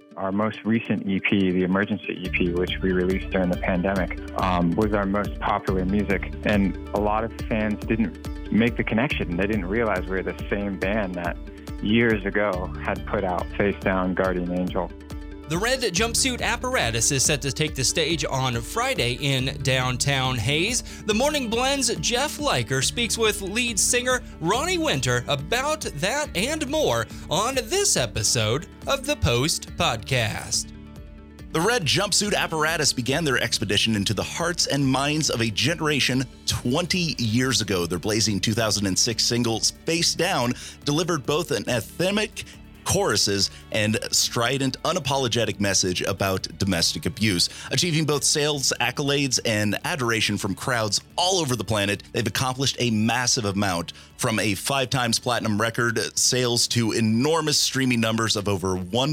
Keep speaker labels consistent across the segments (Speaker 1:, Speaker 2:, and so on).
Speaker 1: Our most recent EP, the Emergency EP, which we released during the pandemic, was our most popular music. And a lot of fans didn't make the connection. They didn't realize we were the same band that years ago had put out Face Down, Guardian Angel.
Speaker 2: The Red Jumpsuit Apparatus is set to take the stage on Friday in downtown Hayes. The Morning Blend's Jeff Leiker speaks with lead singer Ronnie Winter about that and more on this episode of the Post Podcast.
Speaker 3: The Red Jumpsuit Apparatus began their expedition into the hearts and minds of a generation 20 years ago. Their blazing 2006 single, Face Down, delivered both an anthemic choruses and strident, unapologetic message about domestic abuse. Achieving both sales accolades and adoration from crowds all over the planet, they've accomplished a massive amount, from a 5 times platinum record sales to enormous streaming numbers of over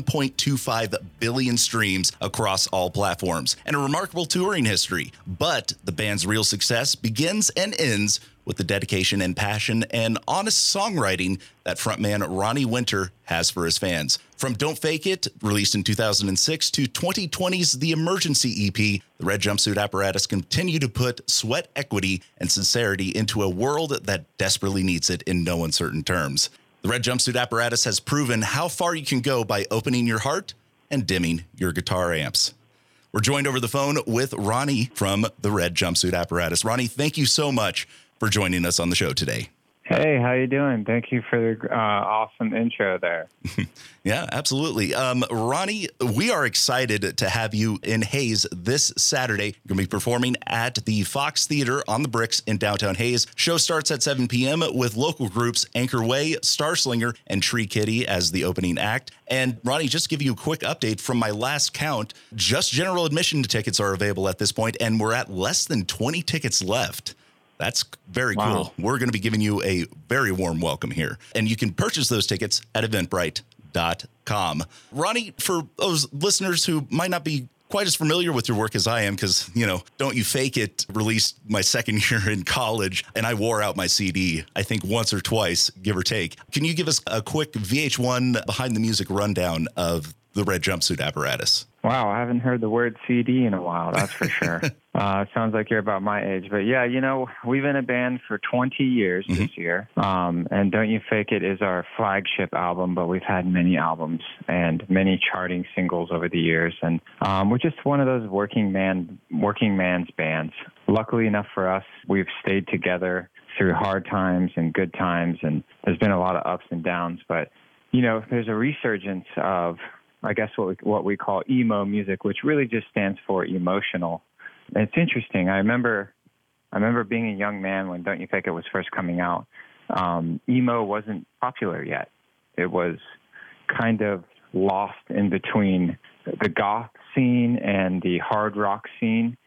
Speaker 3: 1.25 billion streams across all platforms, and a remarkable touring history. But the band's real success begins and ends with the dedication and passion and honest songwriting that frontman Ronnie Winter has for his fans. From Don't Fake It, released in 2006, to 2020's The Emergency EP, the Red Jumpsuit Apparatus continue to put sweat equity and sincerity into a world that desperately needs it in no uncertain terms. The Red Jumpsuit Apparatus has proven how far you can go by opening your heart and dimming your guitar amps. We're joined over the phone with Ronnie from the Red Jumpsuit Apparatus. Ronnie, thank you so much for joining us on the show today.
Speaker 1: Hey, how you doing? Thank you for the awesome intro there.
Speaker 3: Yeah, absolutely. Ronnie, we are excited to have you in Hayes this Saturday. You're going to be performing at the Fox Theater on the Bricks in downtown Hayes. Show starts at 7 p.m. with local groups Anchor Way, Starslinger, and Tree Kitty as the opening act. And Ronnie, just to give you a quick update from my last count, just general admission tickets are available at this point, and we're at less than 20 tickets left. That's very cool. We're going to be giving you a very warm welcome here. And you can purchase those tickets at eventbrite.com. Ronnie, for those listeners who might not be quite as familiar with your work as I am, because, Don't You Fake It released my second year in college, and I wore out my CD, I think once or twice, give or take. Can you give us a quick VH1 behind the music rundown of the Red Jumpsuit Apparatus?
Speaker 1: Wow, I haven't heard the word CD in a while, that's for sure. Sounds like you're about my age. But yeah, we've been a band for 20 years this year. And Don't You Fake It is our flagship album, but we've had many albums and many charting singles over the years. And we're just one of those working man's bands. Luckily enough for us, we've stayed together through hard times and good times, and there's been a lot of ups and downs. But, there's a resurgence of, I guess, what we call emo music, which really just stands for emotional. And it's interesting. I remember being a young man when Don't You Fake It was first coming out. Emo wasn't popular yet. It was kind of lost in between the goth scene and the hard rock scene.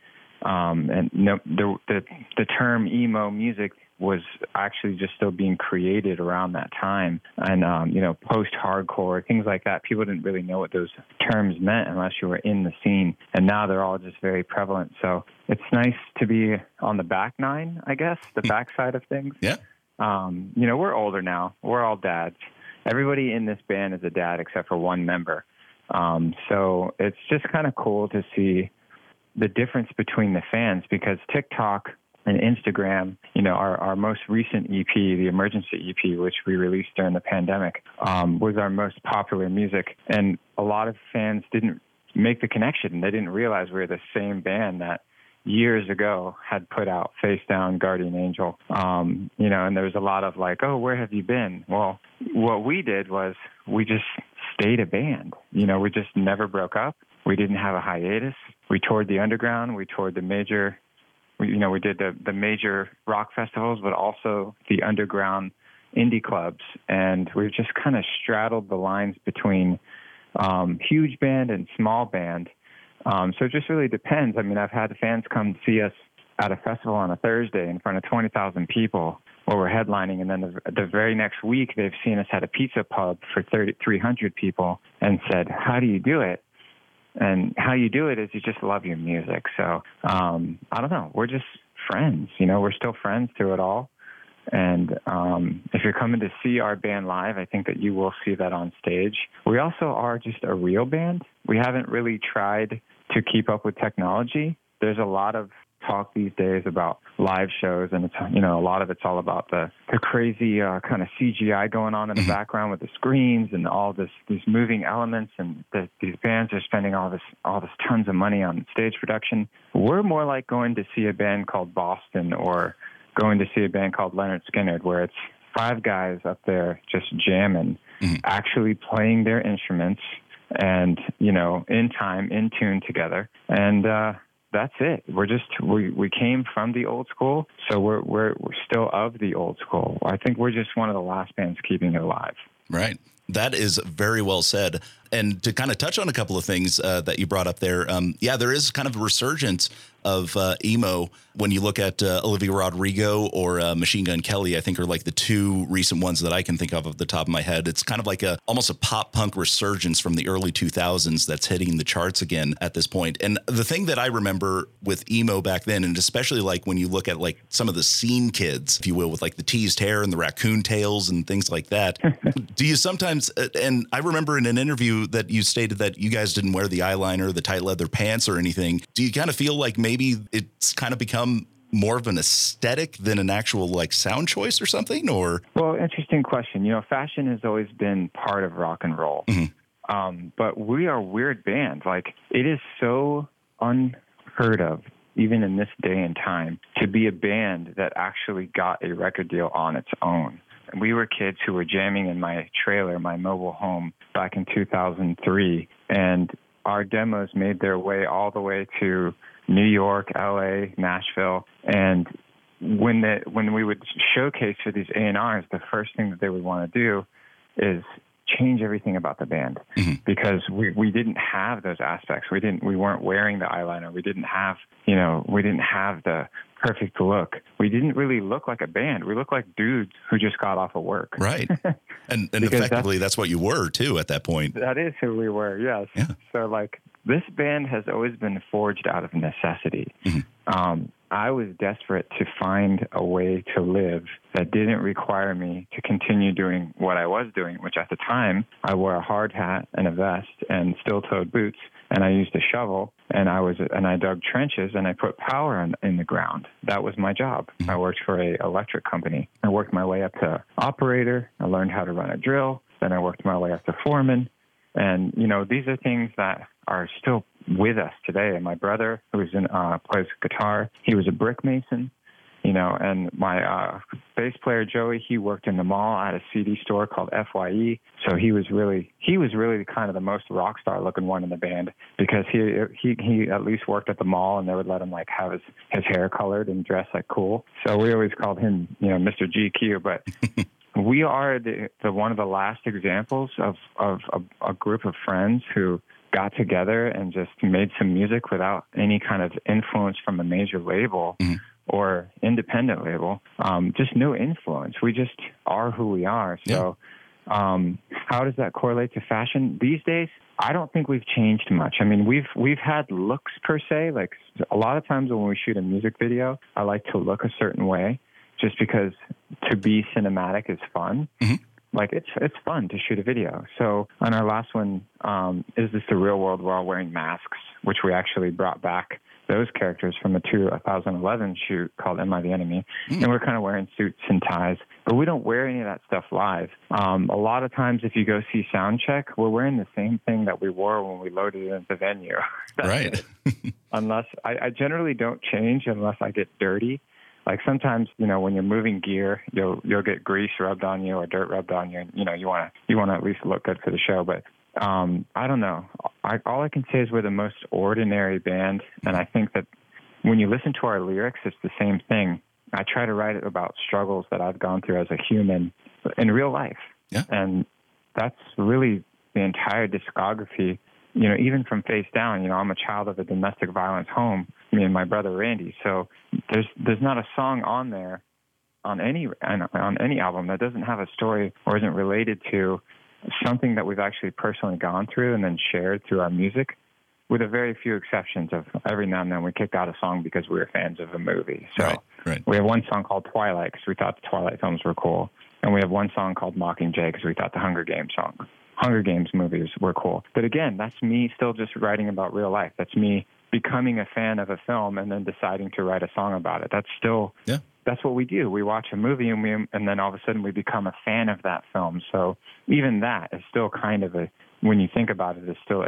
Speaker 1: The term emo music was actually just still being created around that time. And, post-hardcore, things like that, people didn't really know what those terms meant unless you were in the scene. And now they're all just very prevalent. So it's nice to be on the back nine, I guess, the backside of things.
Speaker 3: Yeah.
Speaker 1: We're older now. We're all dads. Everybody in this band is a dad except for one member. So it's just kind of cool to see the difference between the fans, because TikTok and Instagram, our most recent EP, the Emergency EP, which we released during the pandemic, was our most popular music. And a lot of fans didn't make the connection. They didn't realize we were the same band that years ago had put out Face Down, Guardian Angel. And there was a lot of like, oh, where have you been? Well, what we did was we just stayed a band. We just never broke up. We didn't have a hiatus. We toured the underground. We toured the major we did the major rock festivals, but also the underground indie clubs. And we've just kind of straddled the lines between huge band and small band. So it just really depends. I mean, I've had fans come see us at a festival on a Thursday in front of 20,000 people where we're headlining. And then the very next week, they've seen us at a pizza pub for 300 people and said, how do you do it? And how you do it is you just love your music. So I don't know. We're just friends. We're still friends through it all. And if you're coming to see our band live, I think that you will see that on stage. We also are just a real band. We haven't really tried to keep up with technology. There's a lot of talk these days about live shows, and it's, a lot of it's all about the crazy kind of CGI going on in the background with the screens and all these moving elements, and these bands are spending all this tons of money on stage production. We're more like going to see a band called Boston or going to see a band called Leonard Skinner, where it's 5 guys up there just jamming, actually playing their instruments and, in time, in tune together. And that's it. We came from the old school, so we're still of the old school. I think we're just one of the last bands keeping it alive.
Speaker 3: Right. That is very well said. And to kind of touch on a couple of things that you brought up there, there is kind of a resurgence of emo when you look at Olivia Rodrigo or Machine Gun Kelly. I think are like the 2 recent ones that I can think of the top of my head. It's kind of like almost a pop punk resurgence from the early 2000s that's hitting the charts again at this point. And the thing that I remember with emo back then, and especially like when you look at like some of the scene kids, if you will, with like the teased hair and the raccoon tails and things like that, do you sometimes, and I remember in an interview that you stated that you guys didn't wear the eyeliner, the tight leather pants or anything. Do you kind of feel like maybe it's kind of become more of an aesthetic than an actual like sound choice or something? Or
Speaker 1: well, interesting question. Fashion has always been part of rock and roll, but we are a weird band. Like, it is so unheard of, even in this day and time, to be a band that actually got a record deal on its own. We were kids who were jamming in my trailer, my mobile home, back in 2003, and our demos made their way all the way to New York, LA, Nashville, and when we would showcase for these A&Rs, the first thing that they would want to do is change everything about the band, because we didn't have those aspects. We weren't wearing the eyeliner. We didn't have the perfect look. We didn't really look like a band. We looked like dudes who just got off of work.
Speaker 3: Right. And effectively that's what you were too at that point.
Speaker 1: That is who we were. Yes. Yeah. So like, this band has always been forged out of necessity. I was desperate to find a way to live that didn't require me to continue doing what I was doing, which at the time I wore a hard hat and a vest and steel-toed boots, and I used a shovel, and I dug trenches, and I put power in the ground. That was my job. I worked for an electric company. I worked my way up to operator. I learned how to run a drill. Then I worked my way up to foreman. And, these are things that are still with us today. And my brother, who plays guitar, he was a brick mason, and my bass player, Joey, he worked in the mall at a CD store called FYE. So he was really kind of the most rock star looking one in the band, because he at least worked at the mall, and they would let him like have his hair colored and dress like cool. So we always called him, Mr. GQ, but we are the one of the last examples of a group of friends who got together and just made some music without any kind of influence from a major label or independent label. Just no influence. We just are who we are. So how does that correlate to fashion? These days, I don't think we've changed much. I mean, we've had looks per se. Like, a lot of times when we shoot a music video, I like to look a certain way, just because to be cinematic is fun. Like, it's fun to shoot a video. So on our last one, Is This the Real World, we're all wearing masks, which we actually brought back those characters from a 2011 shoot called Am I the Enemy? And we're kind of wearing suits and ties, but we don't wear any of that stuff live. A lot of times if you go see Soundcheck, we're wearing the same thing that we wore when we loaded it into the venue.
Speaker 3: Right.
Speaker 1: Unless I generally don't change unless I get dirty. Like, sometimes, when you're moving gear, you'll get grease rubbed on you or dirt rubbed on you, and you want to at least look good for the show. But I don't know. All I can say is we're the most ordinary band, and I think that when you listen to our lyrics, it's the same thing. I try to write about struggles that I've gone through as a human in real life, and that's really the entire discography. Even from Face Down, I'm a child of a domestic violence home, me and my brother Randy. So there's not a song on there on any album that doesn't have a story or isn't related to something that we've actually personally gone through and then shared through our music. with a very few exceptions of every now and then we kick out a song because we were fans of a movie. So
Speaker 3: right.
Speaker 1: We have one song called Twilight because we thought the Twilight films were cool. And we have one song called Mockingjay because we thought the Hunger Games movies were cool. But again, that's me still just writing about real life. That's me becoming a fan of a film and then deciding to write a song about it. That's still, that's what we do. We watch a movie and then all of a sudden we become a fan of that film. So even that is still kind of when you think about it, is still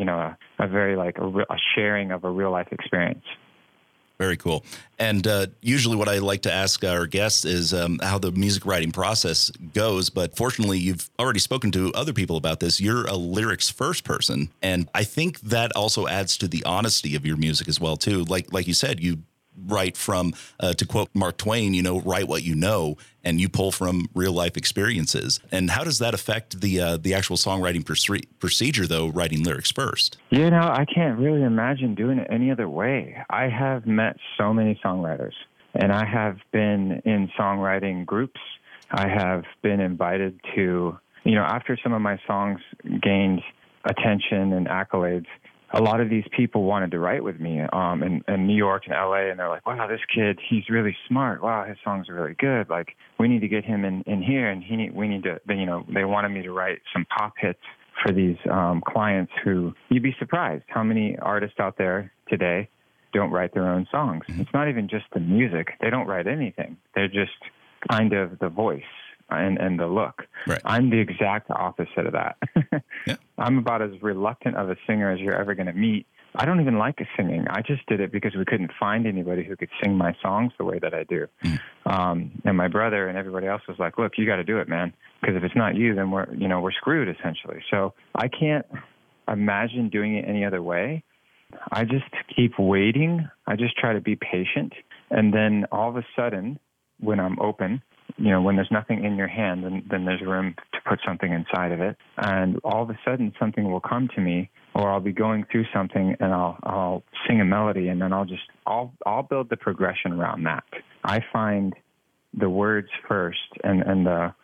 Speaker 1: a very like a sharing of a real life experience.
Speaker 3: Very cool. And usually what I like to ask our guests is how the music writing process goes. But fortunately, you've already spoken to other people about this. You're a lyrics first person. And I think that also adds to the honesty of your music as well, too. Like you said, you write from, to quote Mark Twain, write what you know, and you pull from real life experiences. And how does that affect the actual songwriting procedure, though, writing lyrics first?
Speaker 1: I can't really imagine doing it any other way. I have met so many songwriters, and I have been in songwriting groups. I have been invited to, after some of my songs gained attention and accolades, a lot of these people wanted to write with me in New York and LA, and they're like, wow, this kid, he's really smart. Wow, his songs are really good. Like, we need to get him in here, and we need to, they wanted me to write some pop hits for these clients who, you'd be surprised how many artists out there today don't write their own songs. Mm-hmm. It's not even just the music. They don't write anything. They're just kind of the voice and the look.
Speaker 3: Right.
Speaker 1: I'm the exact opposite of that.
Speaker 3: Yeah.
Speaker 1: I'm about as reluctant of a singer as you're ever going to meet. I don't even like singing. I just did it because we couldn't find anybody who could sing my songs the way that I do. And my brother and everybody else was like, look, you got to do it, man. Because if it's not you, then we're screwed, essentially. So I can't imagine doing it any other way. I just keep waiting. I just try to be patient. And then all of a sudden, when I'm open, when there's nothing in your hand, then there's room to put something inside of it. And all of a sudden, something will come to me, or I'll be going through something and I'll sing a melody, and then I'll build the progression around that. I find the words first and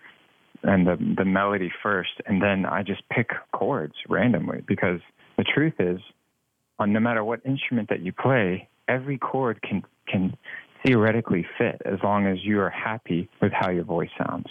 Speaker 1: the melody first, and then I just pick chords randomly, because the truth is, no matter what instrument that you play, every chord can theoretically fit as long as you are happy with how your voice sounds.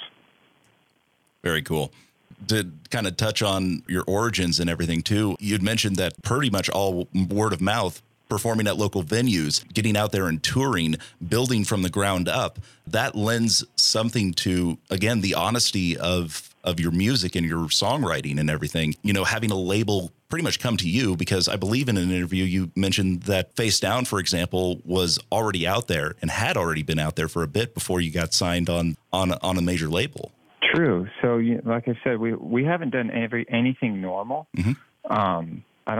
Speaker 3: Very cool. To kind of touch on your origins and everything too, you'd mentioned that pretty much all word of mouth, performing at local venues, getting out there and touring, building from the ground up, that lends something to, again, the honesty of your music and your songwriting and everything. Having a label pretty much come to you, because I believe in an interview you mentioned that Face Down, for example, was already out there and had already been out there for a bit before you got signed on a major label.
Speaker 1: True. So, like I said, we haven't done anything normal.
Speaker 3: Mm-hmm.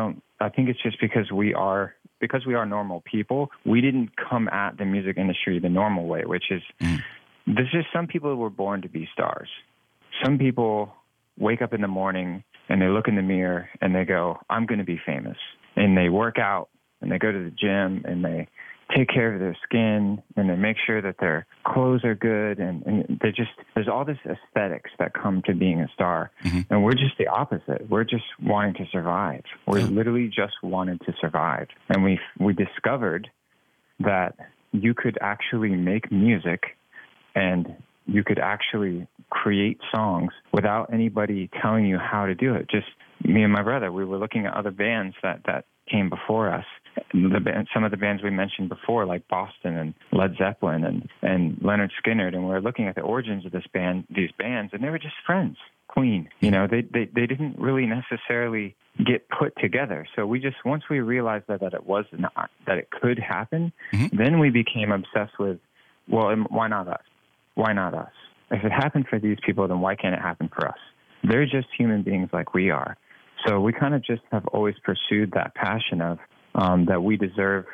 Speaker 1: I think it's just because we are normal people. We didn't come at the music industry the normal way, which is there's just some people who were born to be stars. Some people wake up in the morning and they look in the mirror and they go, I'm going to be famous. And they work out and they go to the gym and they take care of their skin and they make sure that their clothes are good. And there's all this aesthetics that come to being a star. Mm-hmm. And we're just the opposite. We're just wanting to survive. We literally just wanted to survive. And we discovered that you could actually make music and you could actually create songs without anybody telling you how to do it. Just me and my brother, we were looking at other bands that came before us. Some of the bands we mentioned before, like Boston and Led Zeppelin and Leonard Skinner, and we were looking at the origins of these bands, and they were just friends. Queen, they didn't really necessarily get put together. So once we realized that it was not, that it could happen, mm-hmm. then we became obsessed with, well, why not us? Why not us? If it happened for these people, then why can't it happen for us? They're just human beings like we are. So we kind of just have always pursued that passion of that we deserve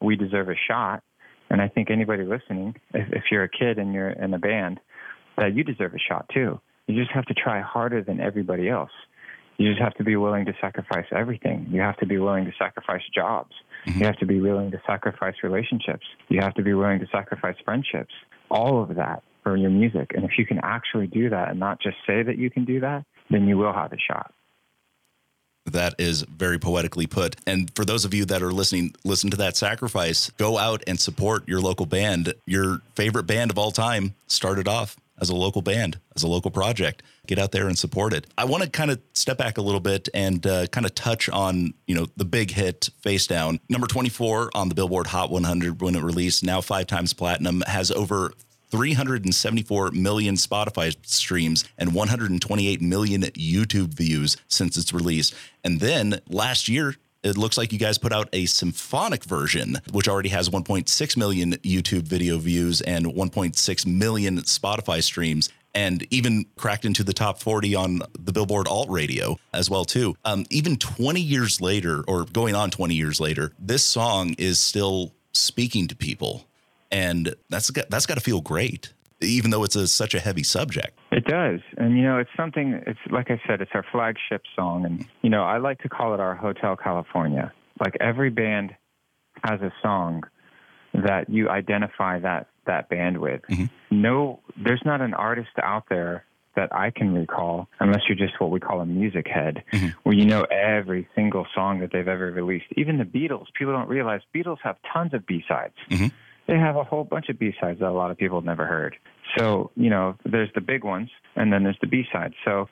Speaker 1: a shot. And I think anybody listening, if you're a kid and you're in a band, that you deserve a shot too. You just have to try harder than everybody else. You just have to be willing to sacrifice everything. You have to be willing to sacrifice jobs. Mm-hmm. You have to be willing to sacrifice relationships. You have to be willing to sacrifice friendships. All of that for your music. And if you can actually do that and not just say that you can do that, then you will have a shot.
Speaker 3: That is very poetically put. And for those of you that are listening, listen to that sacrifice. Go out and support your local band. Your favorite band of all time started off as a local band, as a local project. Get out there and support it. I want to kind of step back a little bit and kind of touch on, the big hit Face Down. Number 24 on the Billboard Hot 100 when it released, now 5 times platinum, has over 374 million Spotify streams and 128 million YouTube views since its release. And then last year, it looks like you guys put out a symphonic version, which already has 1.6 million YouTube video views and 1.6 million Spotify streams, and even cracked into the top 40 on the Billboard Alt Radio as well, too. Even 20 years later, or going on 20 years later, this song is still speaking to people. And that's got to feel great, even though it's such a heavy subject.
Speaker 1: It does. And, it's something, it's like I said, it's our flagship song. And, I like to call it our Hotel California. Like every band has a song that you identify that band with. Mm-hmm. No, there's not an artist out there that I can recall, unless you're just what we call a music head, mm-hmm. where you know every single song that they've ever released. Even the Beatles, people don't realize Beatles have tons of B-sides. Mm-hmm. They have a whole bunch of B-sides that a lot of people have never heard. So, there's the big ones, and then there's the B-sides. So,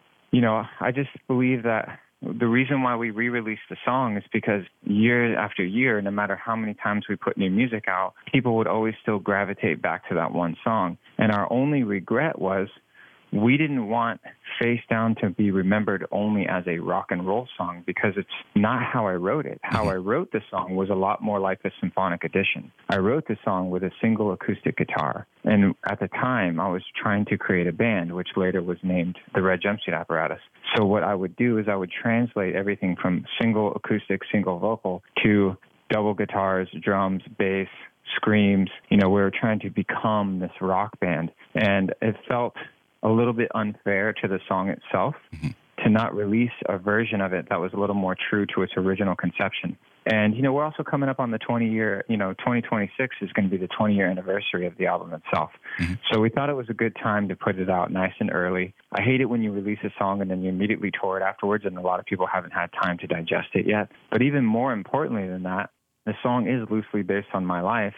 Speaker 1: I just believe that the reason why we re-released the song is because year after year, no matter how many times we put new music out, people would always still gravitate back to that one song. And our only regret was we didn't want Face Down to be remembered only as a rock and roll song, because it's not how I wrote it. How I wrote the song was a lot more like the symphonic edition. I wrote the song with a single acoustic guitar. And at the time, I was trying to create a band, which later was named the Red Jumpsuit Apparatus. So what I would do is I would translate everything from single acoustic, single vocal to double guitars, drums, bass, screams. We were trying to become this rock band. And it felt a little bit unfair to the song itself to not release a version of it that was a little more true to its original conception. And, we're also coming up on the 20-year, 2026 is going to be the 20-year anniversary of the album itself. Mm-hmm. So we thought it was a good time to put it out nice and early. I hate it when you release a song and then you immediately tour it afterwards, and a lot of people haven't had time to digest it yet. But even more importantly than that, the song is loosely based on my life,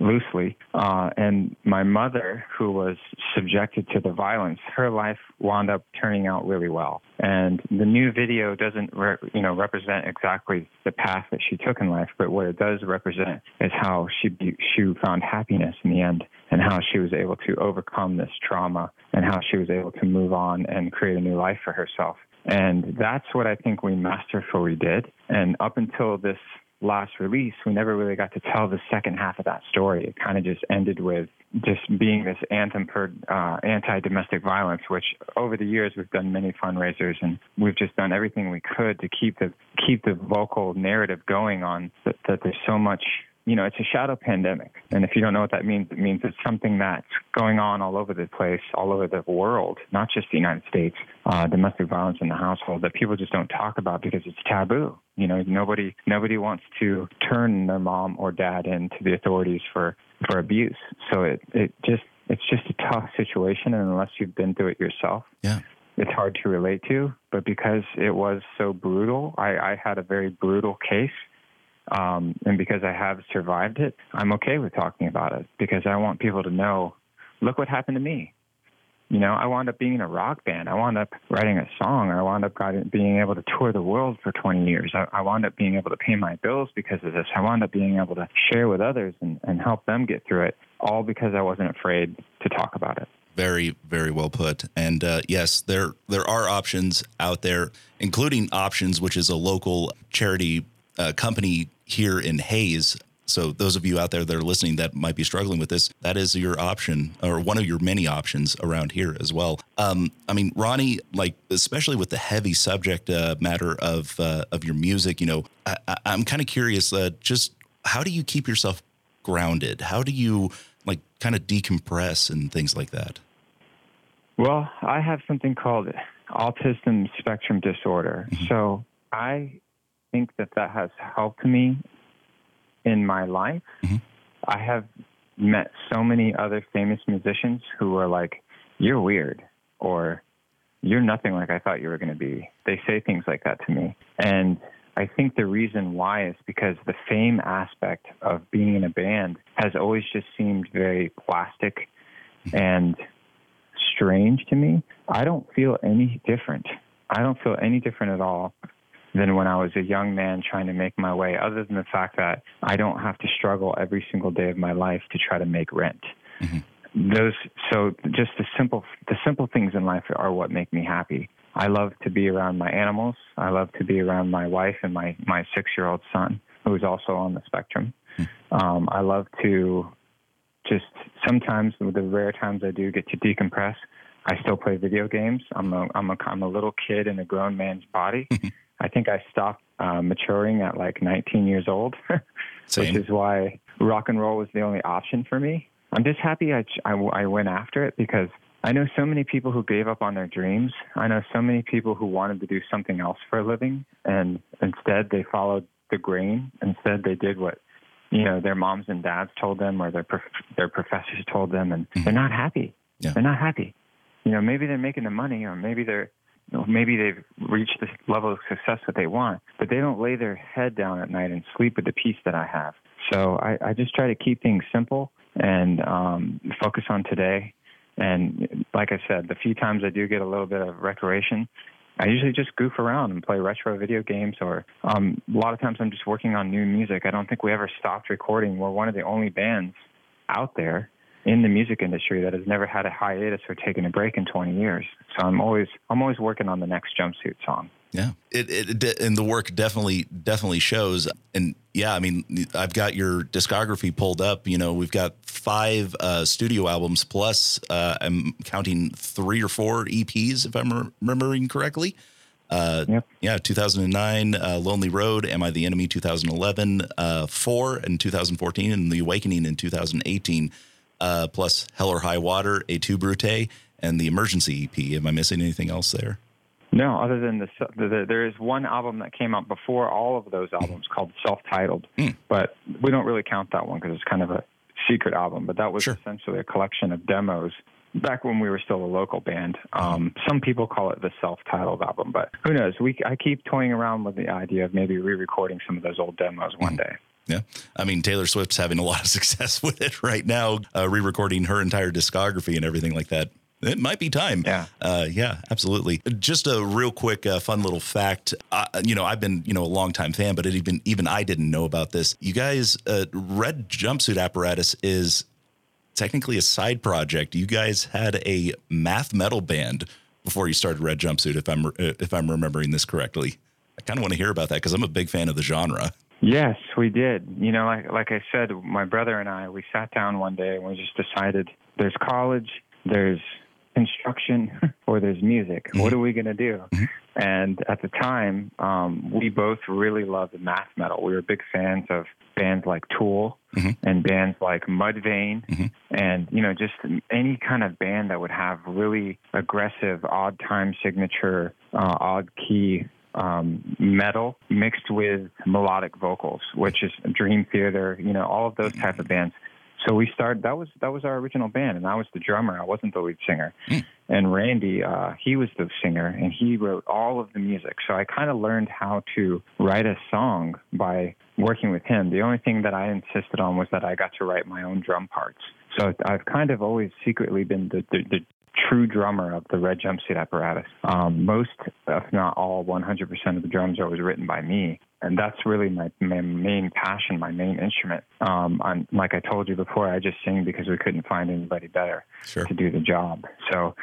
Speaker 1: and my mother, who was subjected to the violence, her life wound up turning out really well. And the new video doesn't, represent exactly the path that she took in life, but what it does represent is how she found happiness in the end, and how she was able to overcome this trauma, and how she was able to move on and create a new life for herself. And that's what I think we masterfully did. And up until this last release, we never really got to tell the second half of that story. It kind of just ended with just being this anthem for anti-domestic violence, which over the years we've done many fundraisers, and we've just done everything we could to keep the vocal narrative going on that there's so much. It's a shadow pandemic. And if you don't know what that means, it means it's something that's going on all over the place, all over the world, not just the United States, domestic violence in the household that people just don't talk about because it's taboo. Nobody wants to turn their mom or dad into the authorities for abuse. So it's just a tough situation. And unless you've been through it yourself, it's hard to relate to. But because it was so brutal, I had a very brutal case. And because I have survived it, I'm okay with talking about it, because I want people to know, look what happened to me. I wound up being in a rock band. I wound up writing a song. I wound up being able to tour the world for 20 years. I wound up being able to pay my bills because of this. I wound up being able to share with others and help them get through it, all because I wasn't afraid to talk about it.
Speaker 3: Very, very well put. And yes, there are options out there, including Options, which is a local charity company here in Hayes. So those of you out there that are listening that might be struggling with this, that is your option, or one of your many options around here as well. Ronnie, especially with the heavy subject matter of your music, I'm kind of curious, just how do you keep yourself grounded? How do you kind of decompress and things like that?
Speaker 1: Well, I have something called autism spectrum disorder. Mm-hmm. So I think that has helped me in my life. Mm-hmm. I have met so many other famous musicians who are like, you're weird, or, you're nothing like I thought you were going to be. They say things like that to me. And I think the reason why is because the fame aspect of being in a band has always just seemed very plastic and strange to me. I don't feel any different. I don't feel any different at all than when I was a young man trying to make my way, other than the fact that I don't have to struggle every single day of my life to try to make rent. So just the simple things in life are what make me happy. I love to be around my animals. I love to be around my wife and my 6-year-old son, who is also on the spectrum. I love to just sometimes, the rare times I do get to decompress, I still play video games. I'm a little kid in a grown man's body. I think I stopped maturing at like 19 years old, which is why rock and roll was the only option for me. I'm just happy I went after it, because I know so many people who gave up on their dreams. I know so many people who wanted to do something else for a living, and instead they followed the grain. Instead they did what, their moms and dads told them, or their professors told them, and they're not happy. Yeah. They're not happy. Maybe they're making the money, or maybe they've reached the level of success that they want, but they don't lay their head down at night and sleep with the peace that I have. So I just try to keep things simple and focus on today. And like I said, the few times I do get a little bit of recreation, I usually just goof around and play retro video games, or a lot of times I'm just working on new music. I don't think we ever stopped recording. We're one of the only bands out there in the music industry that has never had a hiatus or taken a break in 20 years. So I'm always working on the next Jumpsuit song.
Speaker 3: Yeah, and the work definitely shows. And yeah, I mean, I've got your discography pulled up. We've got 5 studio albums plus I'm counting 3 or 4 EPs, if I'm remembering correctly.
Speaker 1: Yep.
Speaker 3: Yeah, 2009, Lonely Road, Am I the Enemy, 2011, 4 in 2014, and The Awakening in 2018, plus Hell or High Water, Et tu Brute, and the Emergency EP. Am I missing anything else there?
Speaker 1: No, other than there is one album that came out before all of those albums called Self-Titled, but we don't really count that one because it's kind of a secret album. But that was essentially a collection of demos back when we were still a local band. Some people call it the Self-Titled album, but who knows? I keep toying around with the idea of maybe re-recording some of those old demos one day.
Speaker 3: Yeah. I mean, Taylor Swift's having a lot of success with it right now, re-recording her entire discography and everything like that. It might be time.
Speaker 1: Yeah.
Speaker 3: Yeah, absolutely. Just a real quick, fun little fact. I've been, a longtime fan, but even I didn't know about this. You guys, Red Jumpsuit Apparatus is technically a side project. You guys had a math metal band before you started Red Jumpsuit, if I'm remembering this correctly. I kind of want to hear about that because I'm a big fan of the genre.
Speaker 1: Yes, we did. Like I said, my brother and I, we sat down one day and we just decided there's college, there's construction, or there's music. What are we going to do? And at the time, we both really loved math metal. We were big fans of bands like Tool and bands like Mudvayne, and, just any kind of band that would have really aggressive, odd time signature, odd key metal mixed with melodic vocals, which is Dream Theater, all of those type of bands. So we started, that was our original band, and I was the drummer. I wasn't the lead singer. And Randy, he was the singer, and he wrote all of the music. So I kind of learned how to write a song by working with him. The only thing that I insisted on was that I got to write my own drum parts. So I've kind of always secretly been the true drummer of the Red Jumpsuit Apparatus. Most, if not all, 100% of the drums are always written by me. And that's really my main passion, my main instrument. Like I told you before, I just sing because we couldn't find anybody better to do the job. So,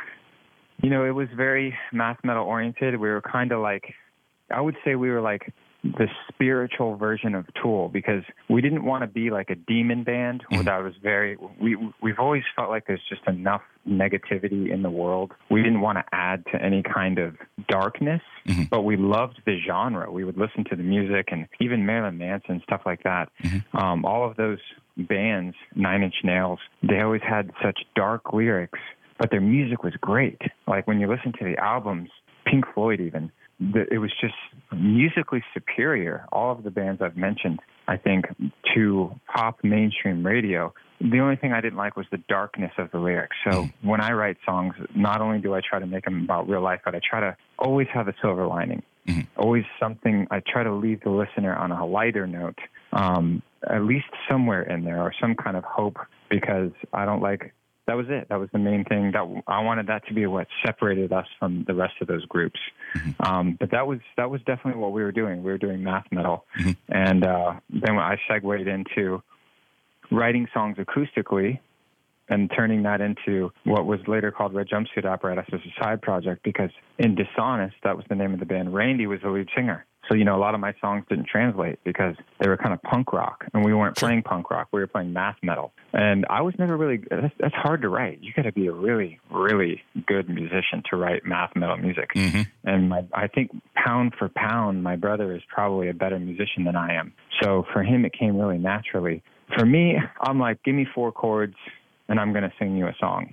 Speaker 1: it was very math metal oriented. We were kind of like, I would say we were like the spiritual version of Tool, because we didn't want to be like a demon band. That was we've always felt like there's just enough negativity in the world. We didn't want to add to any kind of darkness, but we loved the genre. We would listen to the music, and even Marilyn Manson, stuff like that. All of those bands, Nine Inch Nails, they always had such dark lyrics, but their music was great. Like when you listen to the albums, Pink Floyd even, it was just musically superior. All of the bands I've mentioned, I think, to pop mainstream radio the only thing I didn't like was the darkness of the lyrics. So when I write songs, not only do I try to make them about real life, but I try to always have a silver lining. Always something. I try to leave the listener on a lighter note, at least somewhere in there, or some kind of hope, because I don't like. That was it. That was the main thing. That I wanted that to be what separated us from the rest of those groups. But that was definitely what we were doing. We were doing math metal, and then I segued into writing songs acoustically and turning that into what was later called Red Jumpsuit Apparatus as a side project, because in Dishonest, that was the name of the band, Randy was the lead singer. So, a lot of my songs didn't translate because they were kind of punk rock, and we weren't playing punk rock. We were playing math metal. And I was never really, that's hard to write. You got to be a really, really good musician to write math metal music. And I think pound for pound, my brother is probably a better musician than I am. So for him, it came really naturally. For me, I'm like, give me 4 chords and I'm going to sing you a song.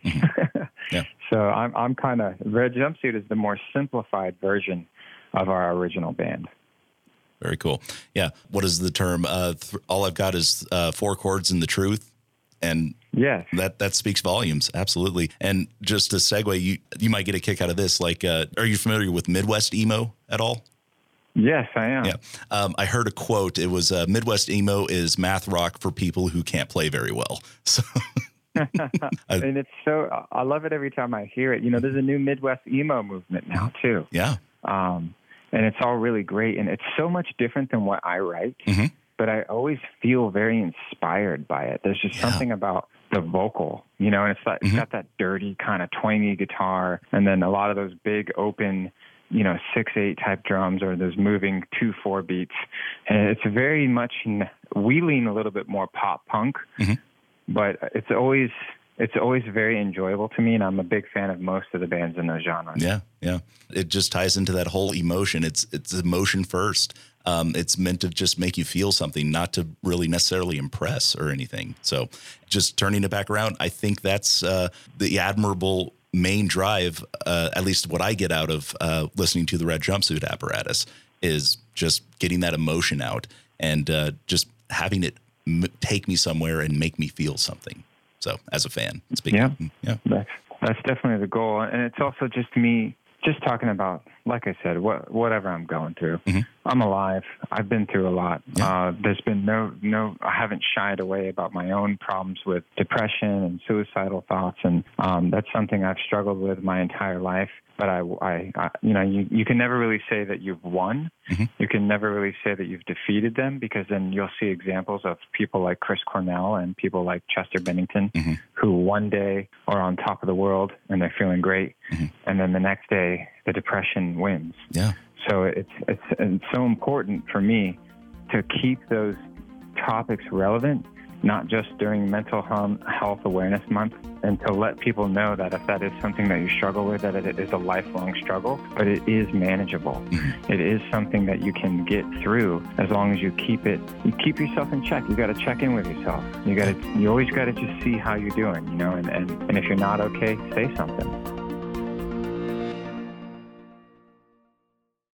Speaker 1: So I'm kind of, Red Jumpsuit is the more simplified version of our original band.
Speaker 3: Very cool. Yeah. What is the term? All I've got is 4 chords and the truth. And
Speaker 1: yes,
Speaker 3: that speaks volumes. Absolutely. And just to segue, you might get a kick out of this. Like, are you familiar with Midwest emo at all?
Speaker 1: Yes, I am.
Speaker 3: Yeah. I heard a quote. It was Midwest emo is math rock for people who can't play very well. So.
Speaker 1: And it's so, I love it every time I hear it. There's a new Midwest emo movement now too.
Speaker 3: Yeah.
Speaker 1: And it's all really great. And it's so much different than what I write, but I always feel very inspired by it. There's just something about the vocal, and it's like, it's got that dirty kind of twangy guitar. And then a lot of those big open, 6/8 type drums, or those moving 2/4 beats. And it's very much, we lean a little bit more pop punk, but it's always very enjoyable to me, and I'm a big fan of most of the bands in those genres.
Speaker 3: Yeah, yeah. It just ties into that whole emotion. It's emotion first. It's meant to just make you feel something, not to really necessarily impress or anything. So just turning it back around, I think that's the admirable main drive, at least what I get out of listening to the Red Jumpsuit Apparatus, is just getting that emotion out and just having it take me somewhere and make me feel something. So as a fan, speaking,
Speaker 1: that's definitely the goal. And it's also just me just talking about, like I said, whatever I'm going through. I'm alive. I've been through a lot. There's been I haven't shied away about my own problems with depression and suicidal thoughts. And that's something I've struggled with my entire life. But you can never really say that you've won. You can never really say that you've defeated them, because then you'll see examples of people like Chris Cornell and people like Chester Bennington, who one day are on top of the world and they're feeling great, and then the next day the depression wins. Yeah. So it's so important for me to keep those topics relevant, not just during Mental Health Awareness Month, and to let people know that if that is something that you struggle with, that it is a lifelong struggle, but it is manageable. It is something that you can get through as long as you keep yourself in check. You got to check in with yourself. You always got to just see how you're doing, and if you're not okay, say something.